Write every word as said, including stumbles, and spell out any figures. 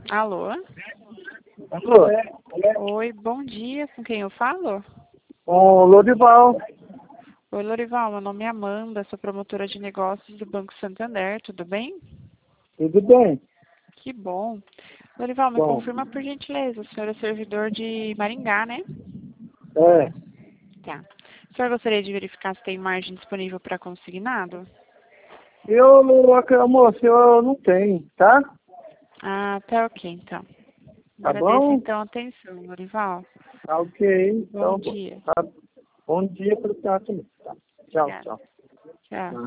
Alô? Alô? Oi, bom dia. Com quem eu falo? Com o Lorival. Oi, Lorival. Meu nome é Amanda. Sou promotora de negócios do Banco Santander. Tudo bem? Tudo bem? Que bom. Lorival, me Bom, confirma por gentileza. O senhor é servidor de Maringá, né? é. Tá. O senhor gostaria de verificar se tem margem disponível para consignado? Eu, não- moço, eu não tenho, tá? Ah, tá ok, então. Tá Agradeço, bom? então, a atenção, Lorival. Tá ok. Bom Então, dia. tá. Bom dia para o Tá. Tchau, Obrigada. tchau. Tchau.